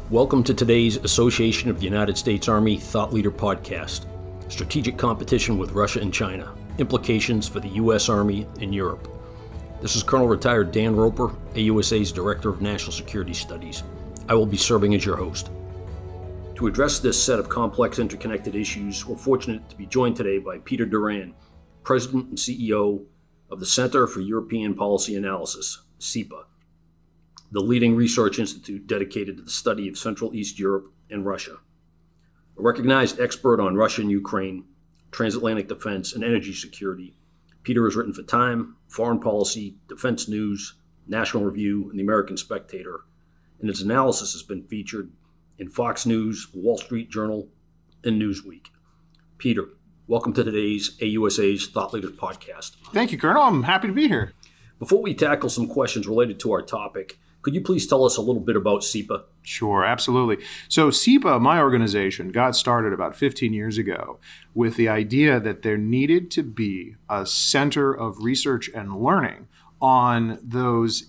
Welcome to today's Association of the United States Army Thought Leader podcast, Strategic Competition with Russia and China, Implications for the U.S. Army in Europe. This is Colonel Retired Dan Roper, AUSA's Director of National Security Studies. I will be serving as your host. To address this set of complex interconnected issues, we're fortunate to be joined today by Peter Duran, President and CEO of the Center for European Policy Analysis, CEPA, the leading research institute dedicated to the study of Central East Europe and Russia. A recognized expert on Russia and Ukraine, transatlantic defense, and energy security, Peter has written for Time, Foreign Policy, Defense News, National Review, and the American Spectator, and his analysis has been featured in Fox News, Wall Street Journal, and Newsweek. Peter, welcome to today's AUSA's Thought Leaders podcast. Thank you, Colonel. I'm happy to be here. Before we tackle some questions related to our topic, could you please tell us a little bit about CEPA? Sure, absolutely. So CEPA, my organization, got started about 15 years ago with the idea that there needed to be a center of research and learning on those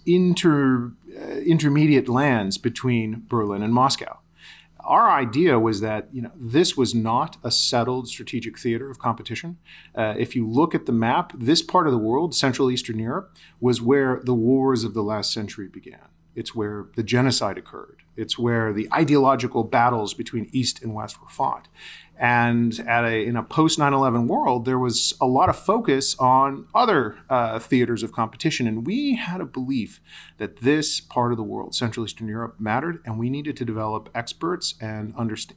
intermediate lands between Berlin and Moscow. Our idea was that this was not a settled strategic theater of competition. If you look at the map, this part of the world, Central Eastern Europe, was where the wars of the last century began. It's where the genocide occurred. It's where the ideological battles between East and West were fought. And in a post 9/11 world, there was a lot of focus on other theaters of competition. And we had a belief that this part of the world, Central Eastern Europe, mattered, and we needed to develop experts and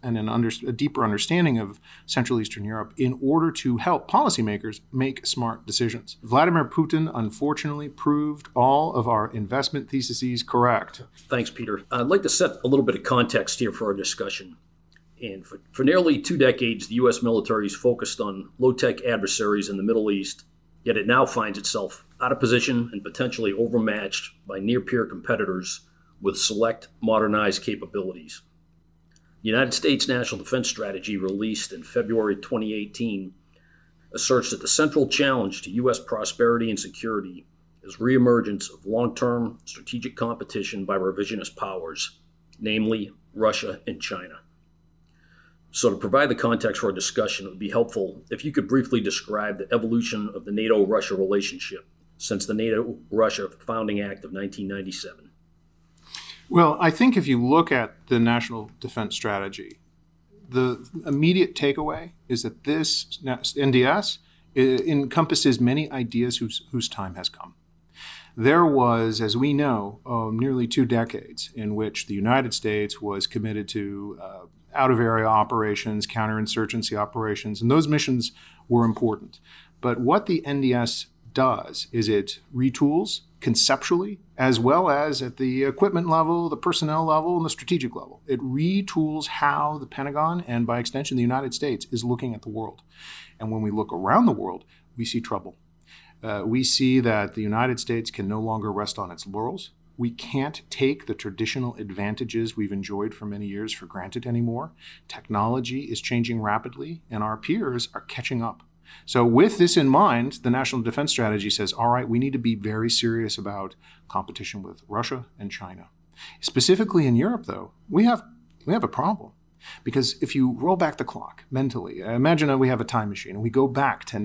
a deeper understanding of Central Eastern Europe in order to help policymakers make smart decisions. Vladimir Putin, unfortunately, proved all of our investment theses correct. Thanks, Peter. I'd like to set a little bit of context here for our discussion. And for nearly 2 decades, the U.S. military has focused on low-tech adversaries in the Middle East, yet it now finds itself out of position and potentially overmatched by near-peer competitors with select modernized capabilities. The United States National Defense Strategy, released in February 2018, asserts that the central challenge to U.S. prosperity and security is reemergence of long-term strategic competition by revisionist powers, namely Russia and China. So to provide the context for our discussion, it would be helpful if you could briefly describe the evolution of the NATO-Russia relationship since the NATO-Russia Founding Act of 1997. Well, I think if you look at the National Defense Strategy, the immediate takeaway is that this NDS encompasses many ideas whose time has come. There was, as we know, nearly 2 decades in which the United States was committed to out-of-area operations, counterinsurgency operations, and those missions were important. But what the NDS does is it retools conceptually, as well as at the equipment level, the personnel level, and the strategic level. It retools how the Pentagon, and by extension the United States, is looking at the world. And when we look around the world, we see trouble. We see that the United States can no longer rest on its laurels. We can't take the traditional advantages we've enjoyed for many years for granted anymore. Technology is changing rapidly, and our peers are catching up. So with this in mind, the National Defense Strategy says, all right, we need to be very serious about competition with Russia and China. Specifically in Europe, though, we have a problem. Because if you roll back the clock mentally, imagine that we have a time machine and we go back to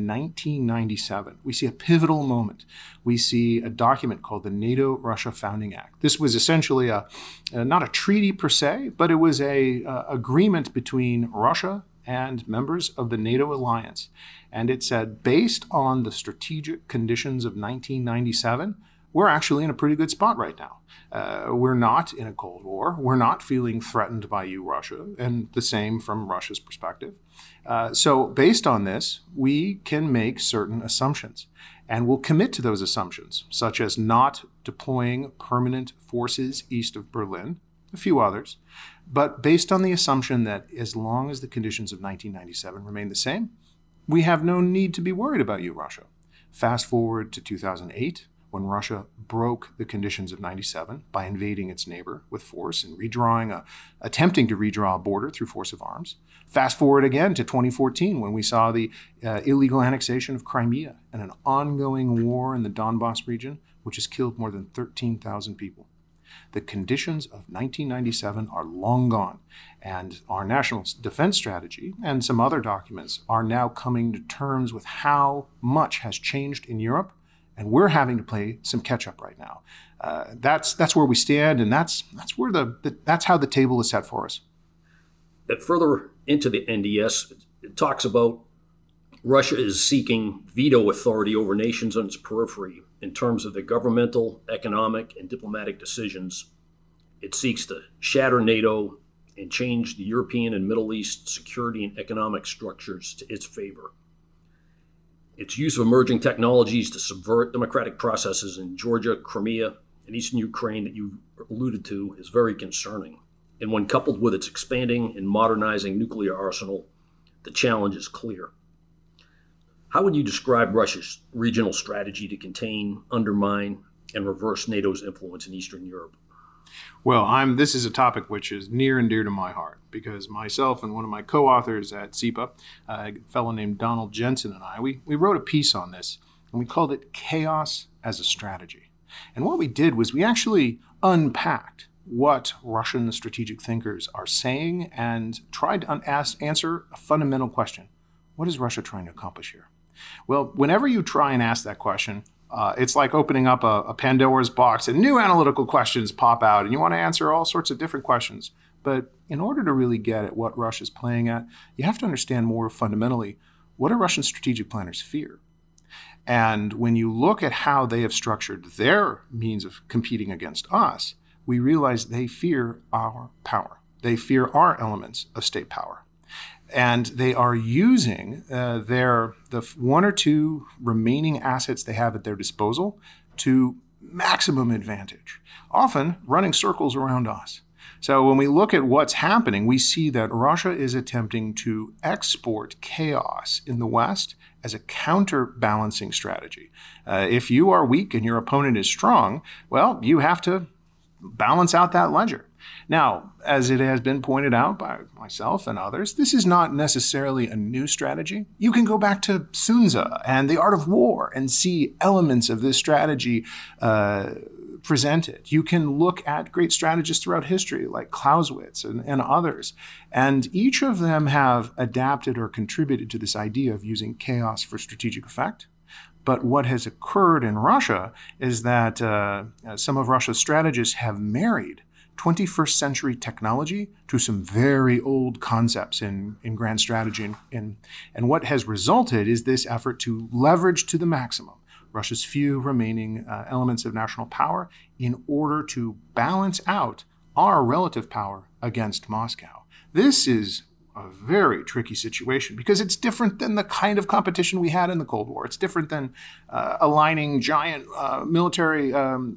1997. We see a pivotal moment. We see a document called the NATO-Russia Founding Act. This was essentially not a treaty per se, but it was an agreement between Russia and members of the NATO alliance. And it said, based on the strategic conditions of 1997, we're actually in a pretty good spot right now. We're not in a Cold War. We're not feeling threatened by you, Russia, and the same from Russia's perspective. So based on this, we can make certain assumptions, and we'll commit to those assumptions, such as not deploying permanent forces east of Berlin, a few others, but based on the assumption that as long as the conditions of 1997 remain the same, we have no need to be worried about you, Russia. Fast forward to 2008, when Russia broke the conditions of 97 by invading its neighbor with force and attempting to redraw a border through force of arms. Fast forward again to 2014, when we saw the illegal annexation of Crimea and an ongoing war in the Donbass region, which has killed more than 13,000 people. The conditions of 1997 are long gone, and our national defense strategy and some other documents are now coming to terms with how much has changed in Europe, and we're having to play some catch up right now. That's where we stand, and that's how the table is set for us. Further into the NDS, it talks about Russia is seeking veto authority over nations on its periphery in terms of their governmental, economic, and diplomatic decisions. It seeks to shatter NATO and change the European and Middle East security and economic structures to its favor. Its use of emerging technologies to subvert democratic processes in Georgia, Crimea, and eastern Ukraine that you alluded to is very concerning. And when coupled with its expanding and modernizing nuclear arsenal, the challenge is clear. How would you describe Russia's regional strategy to contain, undermine, and reverse NATO's influence in Eastern Europe? Well, this is a topic which is near and dear to my heart because myself and one of my co-authors at SIPA, a fellow named Donald Jensen, and I, we wrote a piece on this, and we called it Chaos as a Strategy. And what we did was we actually unpacked what Russian strategic thinkers are saying and tried to answer a fundamental question. What is Russia trying to accomplish here? Well, whenever you try and ask that question, it's like opening up a Pandora's box and new analytical questions pop out and you want to answer all sorts of different questions. But in order to really get at what Russia's playing at, you have to understand more fundamentally, what do Russian strategic planners fear? And when you look at how they have structured their means of competing against us, we realize they fear our power. They fear our elements of state power. And they are using the one or two remaining assets they have at their disposal to maximum advantage, often running circles around us. So when we look at what's happening, we see that Russia is attempting to export chaos in the West as a counterbalancing strategy. If you are weak and your opponent is strong, well, you have to balance out that ledger. Now, as it has been pointed out by myself and others, this is not necessarily a new strategy. You can go back to Sun Tzu and The Art of War and see elements of this strategy presented. You can look at great strategists throughout history like Clausewitz and others, and each of them have adapted or contributed to this idea of using chaos for strategic effect. But what has occurred in Russia is that some of Russia's strategists have married 21st century technology to some very old concepts in grand strategy. And what has resulted is this effort to leverage to the maximum Russia's few remaining elements of national power in order to balance out our relative power against Moscow. This is a very tricky situation because it's different than the kind of competition we had in the Cold War. It's different than aligning giant military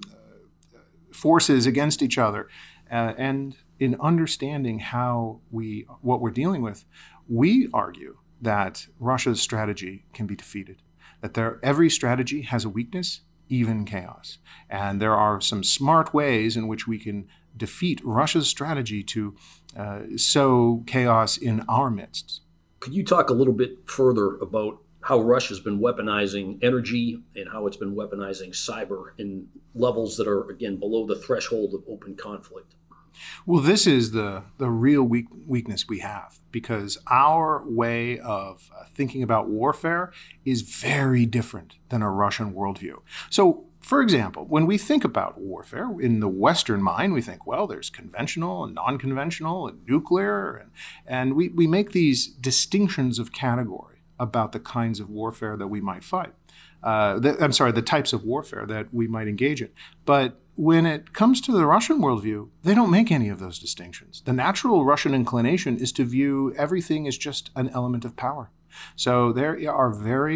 forces against each other. And in understanding what we're dealing with, we argue that Russia's strategy can be defeated, that every strategy has a weakness, even chaos. And there are some smart ways in which we can defeat Russia's strategy to sow chaos in our midst. Could you talk a little bit further about how Russia's been weaponizing energy and how it's been weaponizing cyber in levels that are, again, below the threshold of open conflict? Well, this is the real weakness we have, because our way of thinking about warfare is very different than a Russian worldview. So, for example, when we think about warfare in the Western mind, we think, well, there's conventional and non-conventional and nuclear, and we make these distinctions of category about the kinds of warfare that we might fight. The types of warfare that we might engage in. But when it comes to the Russian worldview, they don't make any of those distinctions. The natural Russian inclination is to view everything as just an element of power. So there are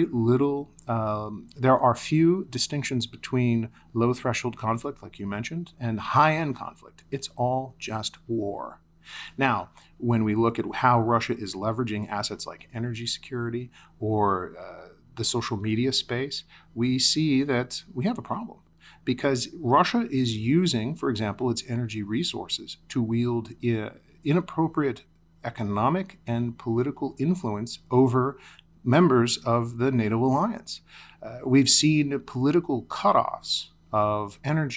there are few distinctions between low threshold conflict, like you mentioned, and high-end conflict. It's all just war. Now, when we look at how Russia is leveraging assets like energy security or the social media space, we see that we have a problem. Because Russia is using, for example, its energy resources to wield inappropriate economic and political influence over members of the NATO alliance. We've seen political cutoffs of energy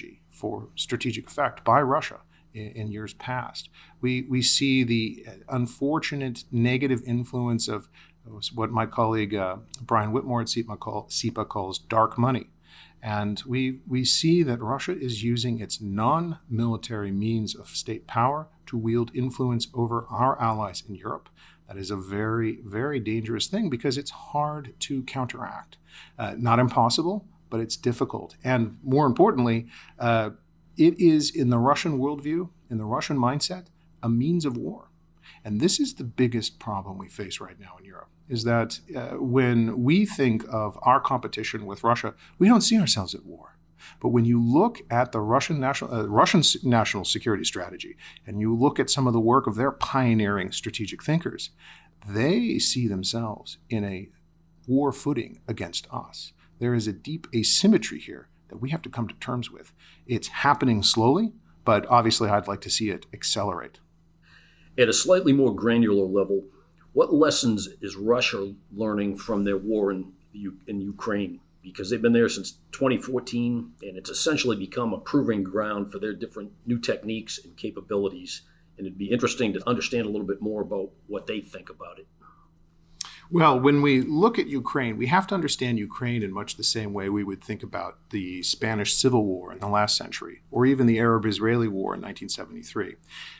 for strategic effect by Russia in years past. We see the unfortunate negative influence of what my colleague Brian Whitmore at SIPA calls dark money. And we see that Russia is using its non-military means of state power to wield influence over our allies in Europe. That is a very, very dangerous thing because it's hard to counteract. Not impossible, but it's difficult. And more importantly, it is in the Russian worldview, in the Russian mindset, a means of war. And this is the biggest problem we face right now in Europe, is that when we think of our competition with Russia, we don't see ourselves at war. But when you look at the Russian national security strategy, and you look at some of the work of their pioneering strategic thinkers, they see themselves in a war footing against us. There is a deep asymmetry here that we have to come to terms with. It's happening slowly, but obviously I'd like to see it accelerate. At a slightly more granular level, what lessons is Russia learning from their war in Ukraine? Because they've been there since 2014, and it's essentially become a proving ground for their different new techniques and capabilities. And it'd be interesting to understand a little bit more about what they think about it. Well, when we look at Ukraine, we have to understand Ukraine in much the same way we would think about the Spanish Civil War in the last century, or even the Arab-Israeli War in 1973.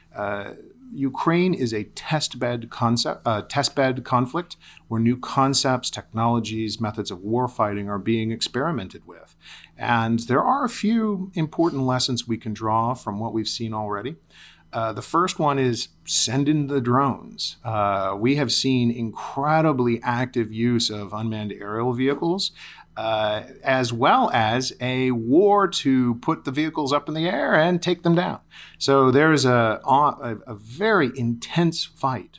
Ukraine is a testbed conflict where new concepts, technologies, methods of warfighting are being experimented with. And there are a few important lessons we can draw from what we've seen already. The first one is send in the drones. We have seen incredibly active use of unmanned aerial vehicles, as well as a war to put the vehicles up in the air and take them down. So there's a very intense fight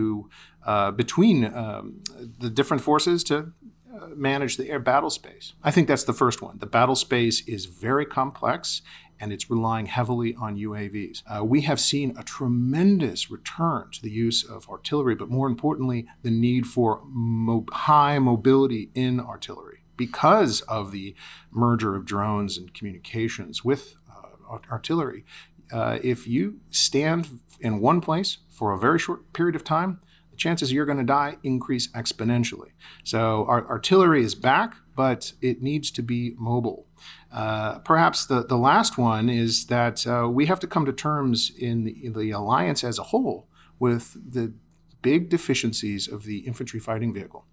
between the different forces to manage the air battle space. I think that's the first one. The battle space is very complex, and it's relying heavily on UAVs. We have seen a tremendous return to the use of artillery, but more importantly, the need for high mobility in artillery because of the merger of drones and communications with artillery. If you stand in one place for a very short period of time, the chances you're going to die increase exponentially. So our artillery is back, but it needs to be mobile. Perhaps the last one is that we have to come to terms in the alliance as a whole with the big deficiencies of the infantry fighting vehicle.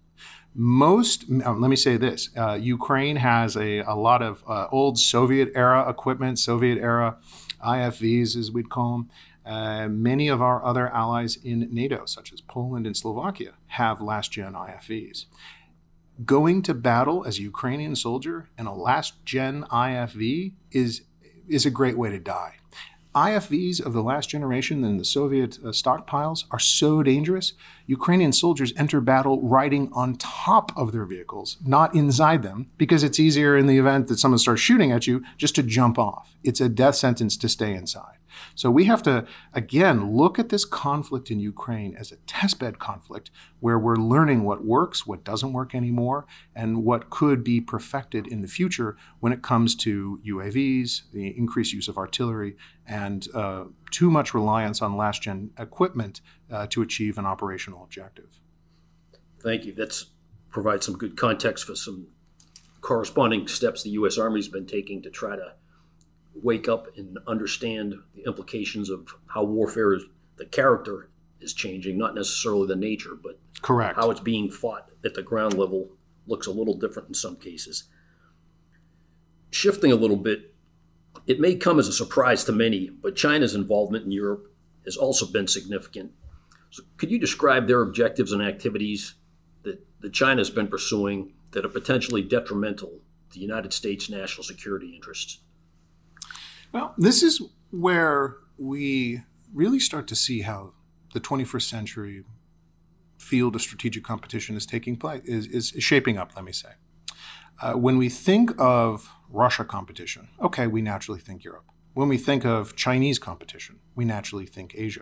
Let me say this, Ukraine has a lot of old Soviet-era equipment, Soviet-era IFVs, as we'd call them. Many of our other allies in NATO, such as Poland and Slovakia, have last-gen IFVs. Going to battle as a Ukrainian soldier in a last-gen IFV is a great way to die. IFVs of the last generation in the Soviet stockpiles are so dangerous, Ukrainian soldiers enter battle riding on top of their vehicles, not inside them, because it's easier in the event that someone starts shooting at you just to jump off. It's a death sentence to stay inside. So we have to, again, look at this conflict in Ukraine as a testbed conflict where we're learning what works, what doesn't work anymore, and what could be perfected in the future when it comes to UAVs, the increased use of artillery, and too much reliance on last-gen equipment to achieve an operational objective. Thank you. That provides some good context for some corresponding steps the U.S. Army's been taking to try to wake up and understand the implications of how warfare the character is changing, not necessarily the nature, but correct, how it's being fought at the ground level looks a little different in some cases. Shifting a little bit, it may come as a surprise to many, but China's involvement in Europe has also been significant. So could you describe their objectives and activities that China's been pursuing that are potentially detrimental to the United States' national security interests? Well, this is where we really start to see how the 21st century field of strategic competition is taking place, is shaping up, let me say. When we think of Russia competition, okay, we naturally think Europe. When we think of Chinese competition, we naturally think Asia.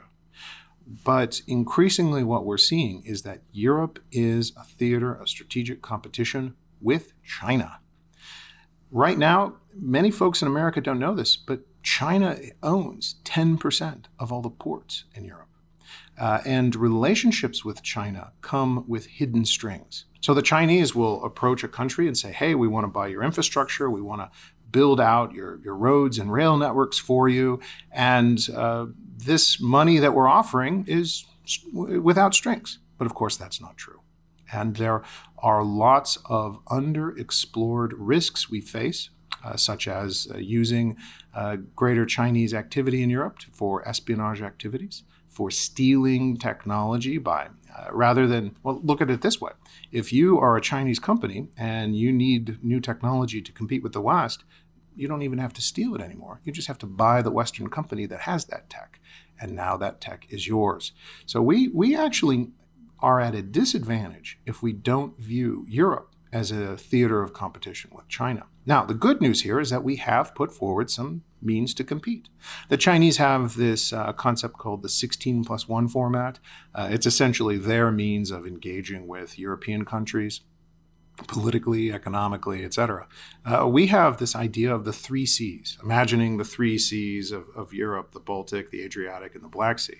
But increasingly what we're seeing is that Europe is a theater of strategic competition with China. Right now, many folks in America don't know this, but China owns 10% of all the ports in Europe. And relationships with China come with hidden strings. So the Chinese will approach a country and say, hey, we want to buy your infrastructure. We want to build out your roads and rail networks for you. And this money that we're offering is without strings. But of course, that's not true. And there are lots of underexplored risks we face, such as using greater Chinese activity in Europe for espionage activities, for stealing technology by, rather than, well, look at it this way. If you are a Chinese company and you need new technology to compete with the West, you don't even have to steal it anymore. You just have to buy the Western company that has that tech. And now that tech is yours. So we actually are at a disadvantage if we don't view Europe as a theater of competition with China. Now, the good news here is that we have put forward some means to compete. The Chinese have this concept called the 16+1 format. It's essentially their means of engaging with European countries, politically, economically, etc. We have this idea of the 3 Cs, imagining the 3 Cs of Europe, the Baltic, the Adriatic, and the Black Sea.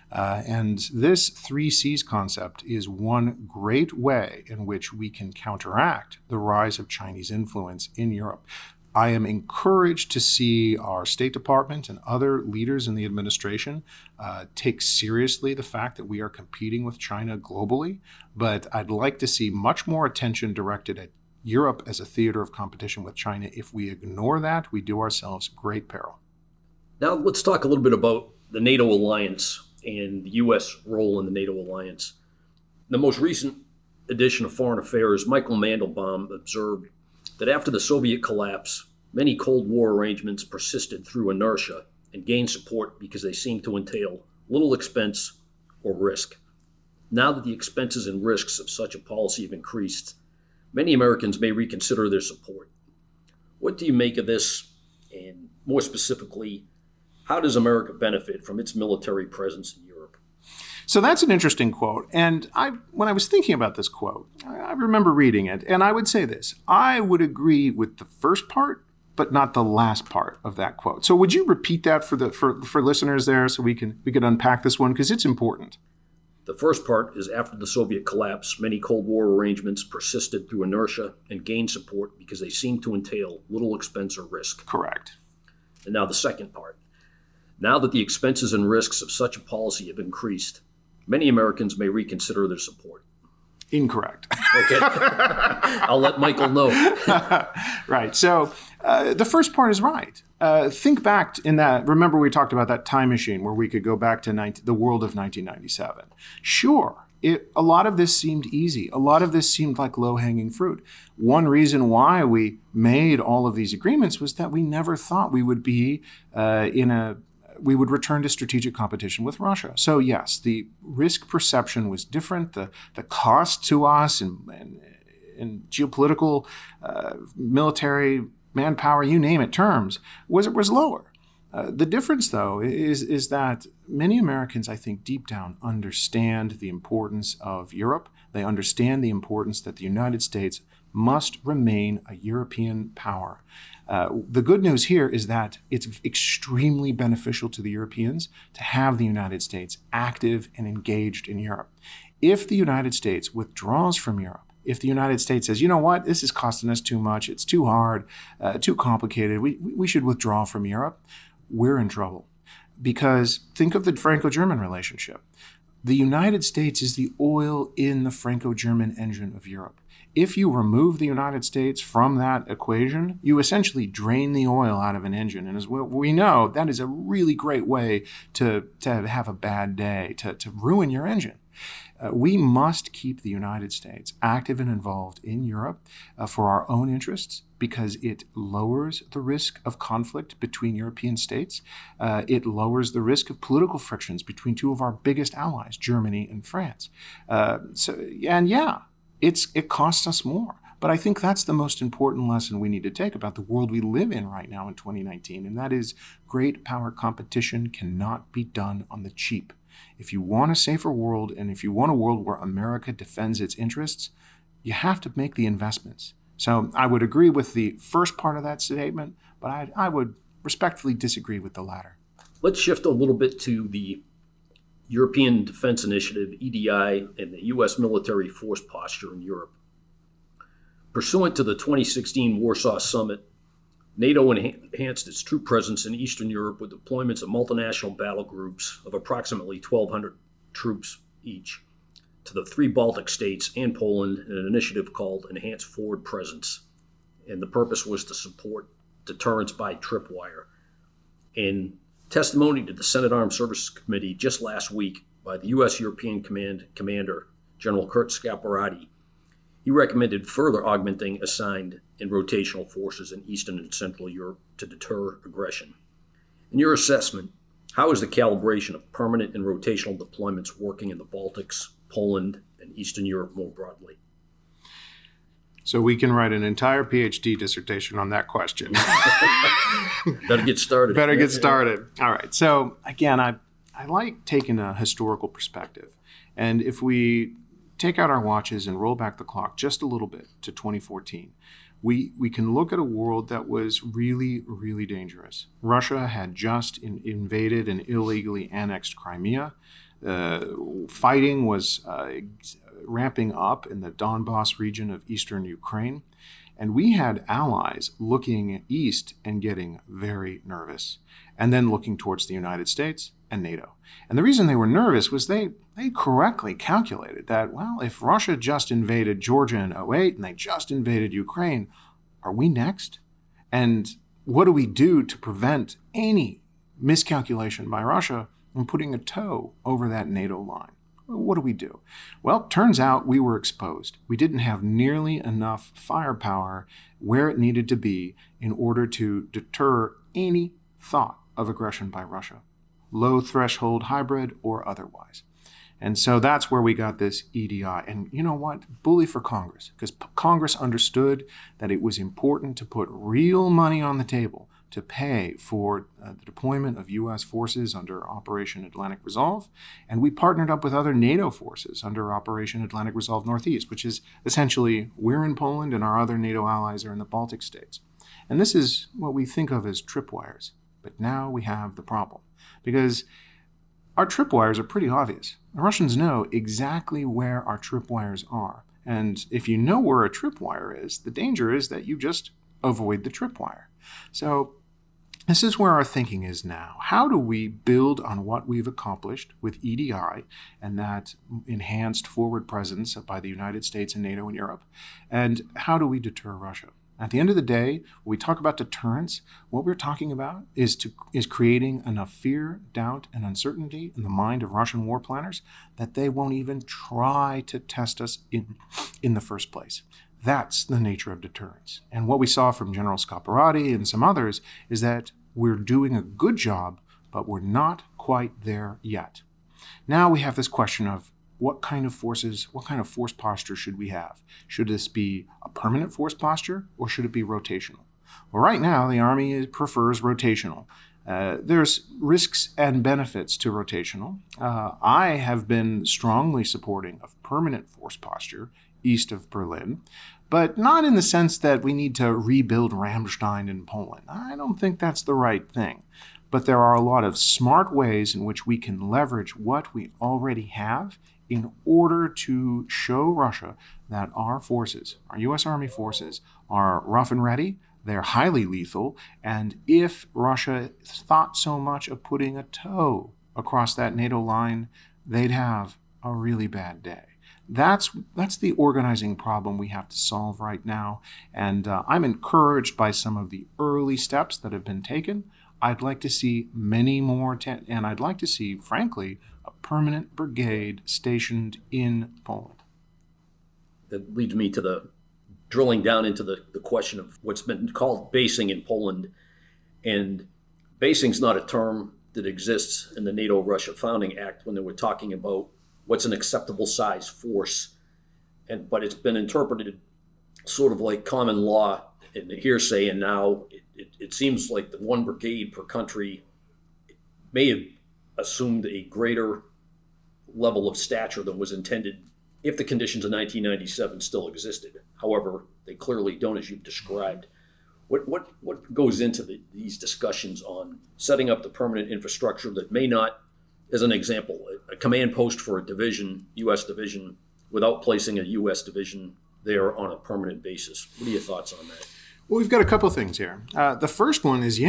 And this 3 Cs concept is one great way in which we can counteract the rise of Chinese influence in Europe. I am encouraged to see our State Department and other leaders in the administration take seriously the fact that we are competing with China globally, but I'd like to see much more attention directed at Europe as a theater of competition with China. If we ignore that, we do ourselves great peril. Now let's talk a little bit about the NATO alliance and the U.S. role in the NATO alliance. The most recent edition of Foreign Affairs, Michael Mandelbaum observed that after the Soviet collapse, many Cold War arrangements persisted through inertia and gained support because they seemed to entail little expense or risk. Now that the expenses and risks of such a policy have increased, many Americans may reconsider their support. What do you make of this? And more specifically, how does America benefit from its military presence in Europe? So that's an interesting quote. And when I was thinking about this quote, I remember reading it, and I would say this. I would agree with the first part, but not the last part of that quote. So would you repeat that for listeners there so we could unpack this one? Because it's important. The first part is after the Soviet collapse, many Cold War arrangements persisted through inertia and gained support because they seemed to entail little expense or risk. Correct. And now the second part. Now that the expenses and risks of such a policy have increased, many Americans may reconsider their support. Incorrect. Okay. I'll let Michael know. Right. So the first part is right. Think back in that. Remember, we talked about that time machine where we could go back to the world of 1997. Sure. A lot of this seemed easy. A lot of this seemed like low-hanging fruit. One reason why we made all of these agreements was that we never thought we would be we would return to strategic competition with Russia. So yes, the risk perception was different. The cost to us and geopolitical, military, manpower, you name it, terms, was lower. The difference, though, is that many Americans, I think, deep down understand the importance of Europe. They understand the importance that the United States must remain a European power. The good news here is that it's extremely beneficial to the Europeans to have the United States active and engaged in Europe. If the United States withdraws from Europe, if the United States says, you know what, this is costing us too much, it's too hard, too complicated, we should withdraw from Europe, we're in trouble. Because think of the Franco-German relationship. The United States is the oil in the Franco-German engine of Europe. If you remove the United States from that equation, you essentially drain the oil out of an engine. And as we know, that is a really great way to have a bad day, to ruin your engine. We must keep the United States active and involved in Europe for our own interests because it lowers the risk of conflict between European states. It lowers the risk of political frictions between two of our biggest allies, Germany and France. It costs us more. But I think that's the most important lesson we need to take about the world we live in right now in 2019, and that is great power competition cannot be done on the cheap. If you want a safer world, and if you want a world where America defends its interests, you have to make the investments. So I would agree with the first part of that statement, but I would respectfully disagree with the latter. Let's shift a little bit to the European Defense Initiative, EDI, and the U.S. military force posture in Europe. Pursuant to the 2016 Warsaw Summit, NATO enhanced its troop presence in Eastern Europe with deployments of multinational battle groups of approximately 1,200 troops each to the 3 Baltic states and Poland in an initiative called Enhanced Forward Presence. And the purpose was to support deterrence by tripwire. In testimony to the Senate Armed Services Committee just last week by the U.S. European Commander, General Kurt Scaparrotti, he recommended further augmenting assigned and rotational forces in Eastern and Central Europe to deter aggression. In your assessment, how is the calibration of permanent and rotational deployments working in the Baltics, Poland, and Eastern Europe more broadly? So we can write an entire PhD dissertation on that question. Better get started. Better get started. All right. So again, I like taking a historical perspective. And if we take out our watches and roll back the clock just a little bit to 2014, we can look at a world that was really, really dangerous. Russia had just invaded and illegally annexed Crimea. Fighting was ramping up in the Donbass region of eastern Ukraine. And we had allies looking east and getting very nervous, and then looking towards the United States and NATO. And the reason they were nervous was they correctly calculated that, well, if Russia just invaded Georgia in 2008 and they just invaded Ukraine, are we next? And what do we do to prevent any miscalculation by Russia from putting a toe over that NATO line? What do we do? Well, it turns out we were exposed. We didn't have nearly enough firepower where it needed to be in order to deter any thought of aggression by Russia, low threshold hybrid or otherwise. And so that's where we got this EDI. And you know what? Bully for Congress, because Congress understood that it was important to put real money on the table to pay for the deployment of U.S. forces under Operation Atlantic Resolve. And we partnered up with other NATO forces under Operation Atlantic Resolve Northeast, which is essentially we're in Poland and our other NATO allies are in the Baltic states. And this is what we think of as tripwires. But now we have the problem, because our tripwires are pretty obvious. The Russians know exactly where our tripwires are. And if you know where a tripwire is, the danger is that you just avoid the tripwire. So this is where our thinking is now. How do we build on what we've accomplished with EDI and that enhanced forward presence by the United States and NATO and Europe? And how do we deter Russia? At the end of the day, when we talk about deterrence, what we're talking about is creating enough fear, doubt, and uncertainty in the mind of Russian war planners that they won't even try to test us in the first place. That's the nature of deterrence. And what we saw from General Scaparrotti and some others is that we're doing a good job, but we're not quite there yet. Now we have this question of what kind of force posture should we have? Should this be a permanent force posture or should it be rotational? Well, right now the Army prefers rotational. There's risks and benefits to rotational. I have been strongly supporting of permanent force posture east of Berlin, but not in the sense that we need to rebuild Ramstein in Poland. I don't think that's the right thing. But there are a lot of smart ways in which we can leverage what we already have in order to show Russia that our forces, our U.S. Army forces, are rough and ready, they're highly lethal, and if Russia thought so much of putting a toe across that NATO line, they'd have a really bad day. That's the organizing problem we have to solve right now, and I'm encouraged by some of the early steps that have been taken. I'd like to see many more, and I'd like to see, frankly, a permanent brigade stationed in Poland. That leads me to the drilling down into the question of what's been called basing in Poland. And basing's not a term that exists in the NATO-Russia Founding Act when they were talking about what's an acceptable size force. But it's been interpreted sort of like common law in the hearsay, and now it seems like the one brigade per country may have assumed a greater level of stature than was intended if the conditions of 1997 still existed. However, they clearly don't, as you've described. What goes into these discussions on setting up the permanent infrastructure that may not, as an example, a command post for a division, U.S. division, without placing a U.S. division there on a permanent basis? What are your thoughts on that? Well, we've got a couple things here. The first one is,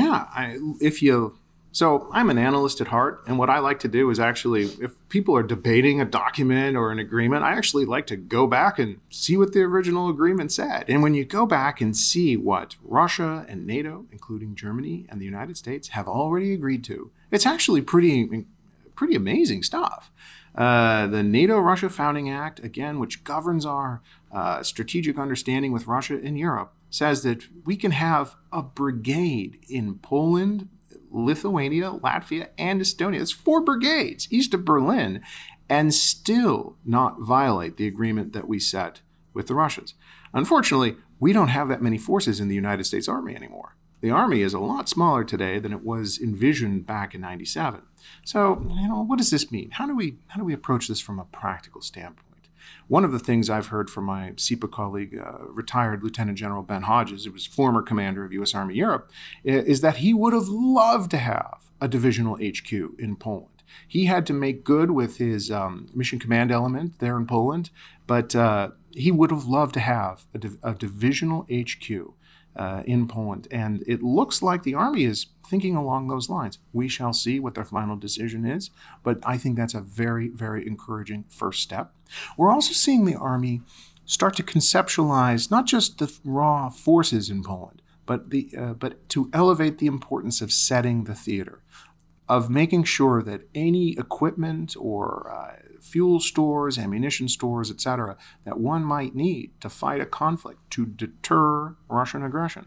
so I'm an analyst at heart, and what I like to do is actually, if people are debating a document or an agreement, I actually like to go back and see what the original agreement said. And when you go back and see what Russia and NATO, including Germany and the United States, have already agreed to, it's actually pretty amazing stuff. The NATO-Russia Founding Act, again, which governs our strategic understanding with Russia and Europe, says that we can have a brigade in Poland, Lithuania, Latvia, and Estonia. It's 4 brigades east of Berlin, and still not violate the agreement that we set with the Russians. Unfortunately, we don't have that many forces in the United States Army anymore. The Army is a lot smaller today than it was envisioned back in 97. So, what does this mean? How do we approach this from a practical standpoint? One of the things I've heard from my SEPA colleague, retired Lieutenant General Ben Hodges, who was former commander of U.S. Army Europe, is that he would have loved to have a divisional HQ in Poland. He had to make good with his mission command element there in Poland, but he would have loved to have a divisional HQ in Poland. And it looks like the Army is thinking along those lines. We shall see what their final decision is, but I think that's a very, very encouraging first step. We're also seeing the Army start to conceptualize not just the raw forces in Poland, but to elevate the importance of setting the theater, of making sure that any equipment or fuel stores, ammunition stores, etc., that one might need to fight a conflict, to deter Russian aggression.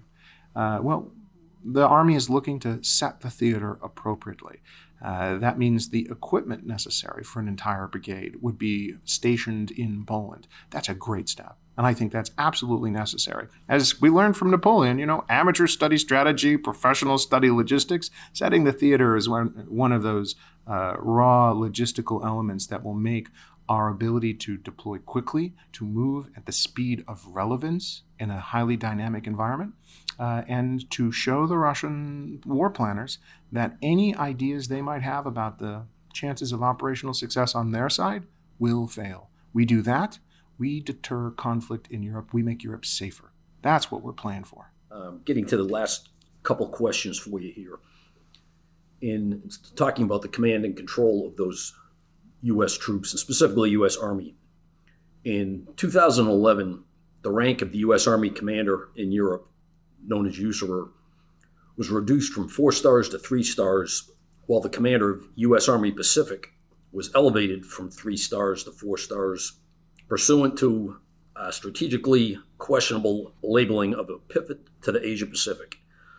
The Army is looking to set the theater appropriately. That means the equipment necessary for an entire brigade would be stationed in Poland. That's a great step, and I think that's absolutely necessary. As we learned from Napoleon, amateur study strategy, professional study logistics. Setting the theater is one of those raw logistical elements that will make our ability to deploy quickly, to move at the speed of relevance in a highly dynamic environment, and to show the Russian war planners that any ideas they might have about the chances of operational success on their side will fail. We do that, we deter conflict in Europe, we make Europe safer. That's what we're playing for. Getting to the last couple questions for you here. In talking about the command and control of those U.S. troops, and specifically U.S. Army, in 2011, the rank of the U.S. Army commander in Europe, known as usurer, was reduced from 4 stars to 3 stars, while the commander of U.S. Army Pacific was elevated from 3 stars to 4 stars, pursuant to strategically questionable labeling of a pivot to the Asia Pacific.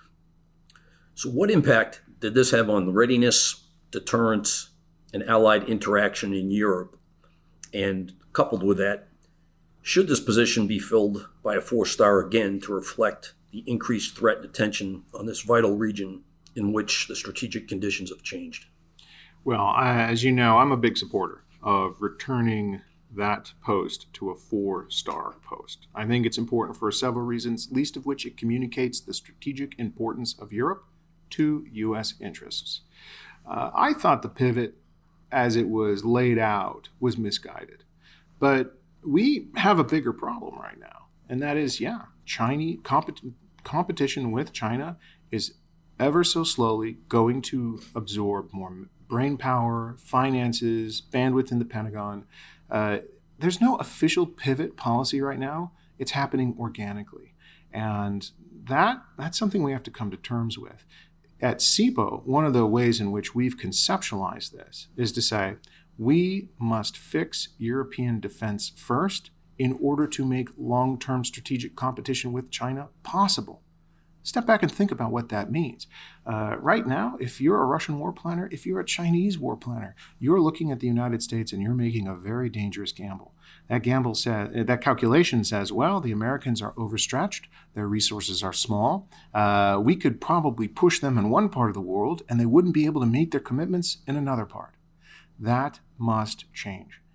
So what impact did this have on the readiness, deterrence, and allied interaction in Europe? And coupled with that, should this position be filled by a 4-star again to reflect the increased threat and attention on this vital region in which the strategic conditions have changed? Well, as you know, I'm a big supporter of returning that post to a 4-star post. I think it's important for several reasons, least of which it communicates the strategic importance of Europe to U.S. interests. I thought the pivot, as it was laid out, was misguided. But we have a bigger problem right now, and that is, Chinese competition with China is ever so slowly going to absorb more brain power, finances, bandwidth in the Pentagon. There's no official pivot policy right now. It's happening organically. And that's something we have to come to terms with. At SEPO, one of the ways in which we've conceptualized this is to say, we must fix European defense first in order to make long-term strategic competition with China possible. Step back and think about what that means. Right now, if you're a Russian war planner, if you're a Chinese war planner, you're looking at the United States and you're making a very dangerous gamble. That calculation says, well, the Americans are overstretched, their resources are small. We could probably push them in one part of the world and they wouldn't be able to meet their commitments in another part. That must change.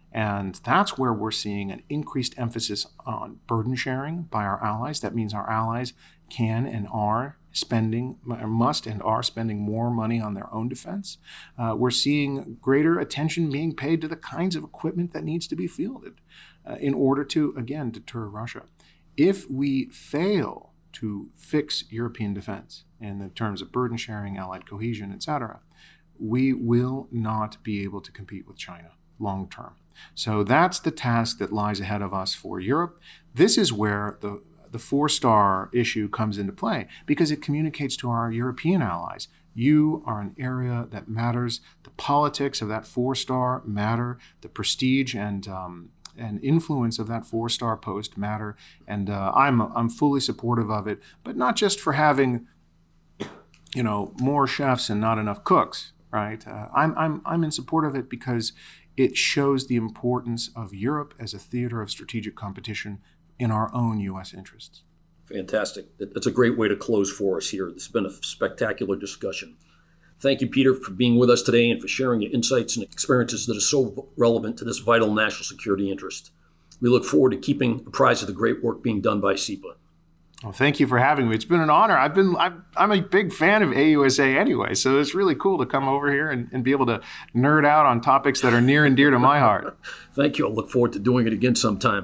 And that's where we're seeing an increased emphasis on burden sharing by our allies. That means our allies can and are spending, must and are spending more money on their own defense. We're seeing greater attention being paid to the kinds of equipment that needs to be fielded in order to, again, deter Russia. If we fail to fix European defense in the terms of burden sharing, allied cohesion, etc., we will not be able to compete with China long term. So that's the task that lies ahead of us for Europe. This is where the four-star issue comes into play, because it communicates to our European allies, you are an area that matters. The politics of that four-star matter. The prestige and influence of that four-star post matter. And I'm fully supportive of it, but not just for having, more chefs and not enough cooks, right? I'm in support of it because it shows the importance of Europe as a theater of strategic competition in our own U.S. interests. Fantastic. That's a great way to close for us here. This has been a spectacular discussion. Thank you, Peter, for being with us today and for sharing your insights and experiences that are so relevant to this vital national security interest. We look forward to keeping apprised of the great work being done by CIPA. Well, thank you for having me. It's been an honor. I'm a big fan of AUSA anyway, so it's really cool to come over here and be able to nerd out on topics that are near and dear to my heart. Thank you. I'll look forward to doing it again sometime.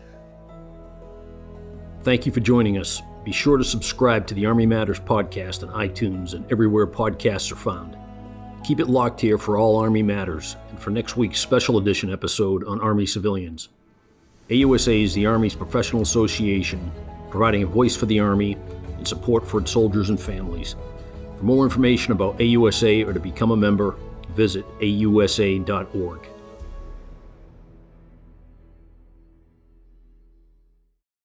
Thank you for joining us. Be sure to subscribe to the Army Matters podcast on iTunes and everywhere podcasts are found. Keep it locked here for all Army Matters and for next week's special edition episode on Army civilians. AUSA is the Army's professional association, providing a voice for the Army and support for its soldiers and families. For more information about AUSA or to become a member, visit ausa.org.